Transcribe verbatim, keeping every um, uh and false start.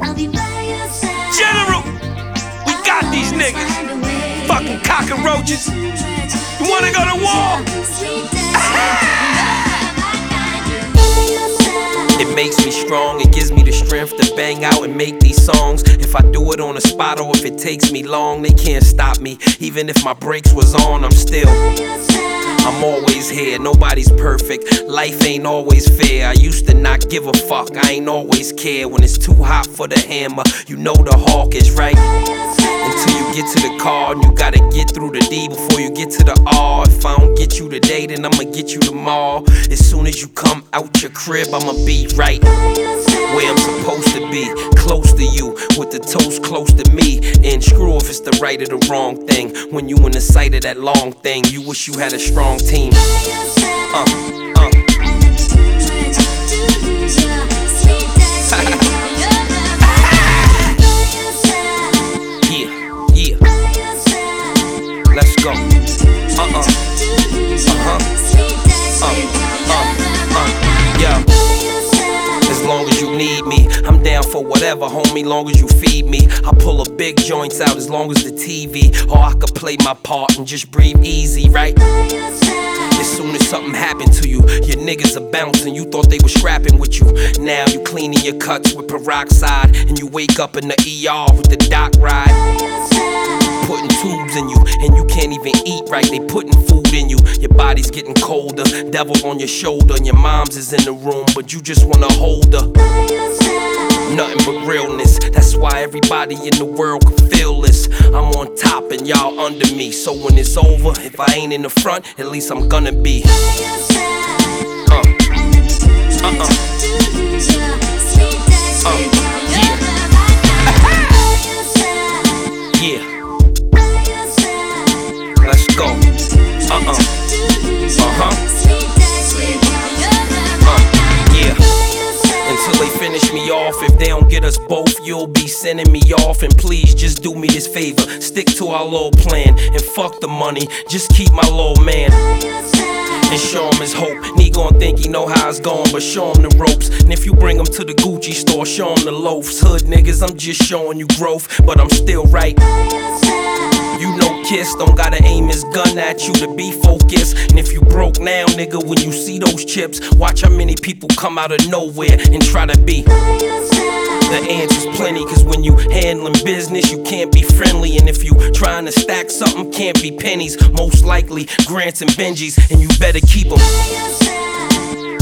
General, we got these niggas. Fucking cockroaches. You wanna go to war? It makes me strong, it gives me the strength to bang out and make these songs. If I do it on the spot or if it takes me long, they can't stop me. Even if my brakes was on, I'm still I'm always here, nobody's perfect. Life ain't always fair. I used to not give a fuck, I ain't always care. When it's too hot for the hammer, you know the hawk is right. Until you get to the car, and you gotta get through the D before you get to the R. If I don't get you today, then I'ma get you tomorrow. As soon as you come out your crib, I'ma be right where I'm supposed to be, close to you, with the toast close to me. And screw if it's the right or the wrong thing. When you in the sight of that long thing, you wish you had a strong team. Uh, uh. Yeah, yeah. Let's go. Uh-uh. Uh-huh. Uh, uh, uh, yeah. As long as you need me, I'm down for whatever, homie, long as you feed me. I pull a big joints out as long as the T V. Or I could play my part and just breathe easy, right? As soon as something happened to you, your niggas are bouncing. You thought they were scrapping with you. Now you cleaning your cuts with peroxide, and you wake up in the E R with the doc ride. Putting tubes in you, and you can't even eat right. They putting food in you. Your body's getting colder, devil on your shoulder, and your mom's is in the room, but you just wanna hold her. Nothing but realness. That's why everybody in the world can feel this. I'm on top and y'all under me. So when it's over, if I ain't in the front, at least I'm gonna be. Uh, uh-uh. Uh, yeah. Yeah. Let's go. Uh-uh. Uh-huh. Uh, yeah. Until they finish me off. If they don't get us both, you'll be sending me off. And please just do me this favor, stick to our little plan, and fuck the money, just keep my little man. And show him his hope. And he gon' think he know how it's going, but show him the ropes. And if you bring him to the Gucci store, show him the loafs. Hood niggas, I'm just showing you growth, but I'm still right. You know Kiss don't gotta aim his gun at you to be focused. And if you broke now, nigga, when you see those chips, watch how many people come out of nowhere and try to be. The answer's plenty, cause when you handling business, you can't be friendly. And if you trying to stack something, can't be pennies. Most likely grants and Benjis, and you better keep them.